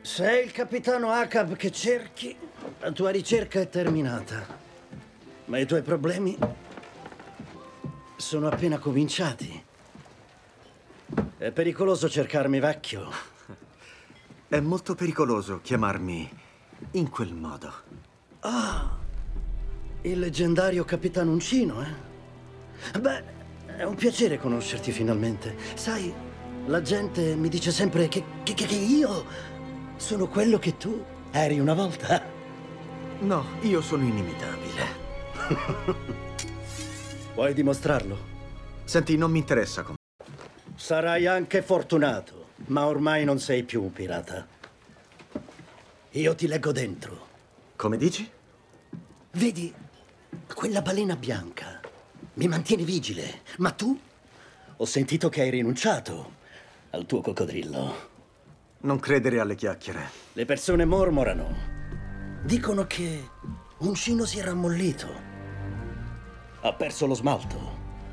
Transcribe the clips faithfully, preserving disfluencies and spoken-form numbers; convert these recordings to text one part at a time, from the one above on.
Sei il capitano Ahab che cerchi, la tua ricerca è terminata. Ma i tuoi problemi sono appena cominciati. È pericoloso cercarmi vecchio. È molto pericoloso chiamarmi in quel modo. Ah, il leggendario Capitano Uncino, eh? Beh, è un piacere conoscerti finalmente. Sai, la gente mi dice sempre che, che, che io sono quello che tu eri una volta. No, io sono inimitabile. Vuoi dimostrarlo? Senti, non mi interessa come... Sarai anche fortunato, ma ormai non sei più un pirata. Io ti leggo dentro. Come dici? Vedi, quella balena bianca mi mantiene vigile, ma tu? Ho sentito che hai rinunciato al tuo coccodrillo. Non credere alle chiacchiere. Le persone mormorano. Dicono che Uncino si è rammollito. Ha perso lo smalto.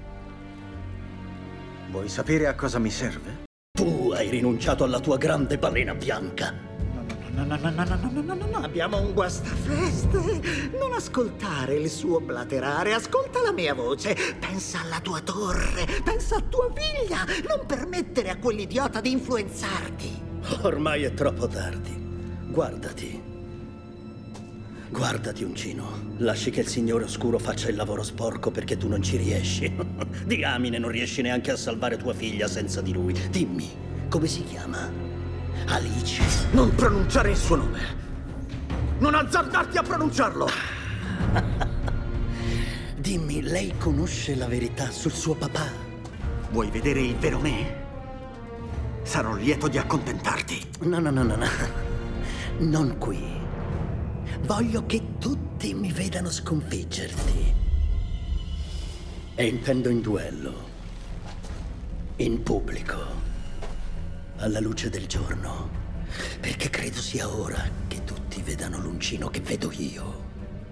Vuoi sapere a cosa mi serve? Tu hai rinunciato alla tua grande balena bianca. No, no, no, no, no, no, no, no, no, no. Abbiamo un guastafeste. Non ascoltare il suo blaterare, ascolta la mia voce. Pensa alla tua torre, pensa a tua figlia. Non permettere a quell'idiota di influenzarti. Ormai è troppo tardi. Guardati. Guardati, Uncino. Lasci che il Signore Oscuro faccia il lavoro sporco perché tu non ci riesci. Diamine, non riesci neanche a salvare tua figlia senza di lui. Dimmi, come si chiama? Alice. Non pronunciare il suo nome. Non azzardarti a pronunciarlo. Dimmi, lei conosce la verità sul suo papà? Vuoi vedere il vero me? Sarò lieto di accontentarti. No, no, no, no, no. Non qui. Voglio che tutti mi vedano sconfiggerti. E intendo in duello. In pubblico. Alla luce del giorno. Perché credo sia ora che tutti vedano l'Uncino che vedo io.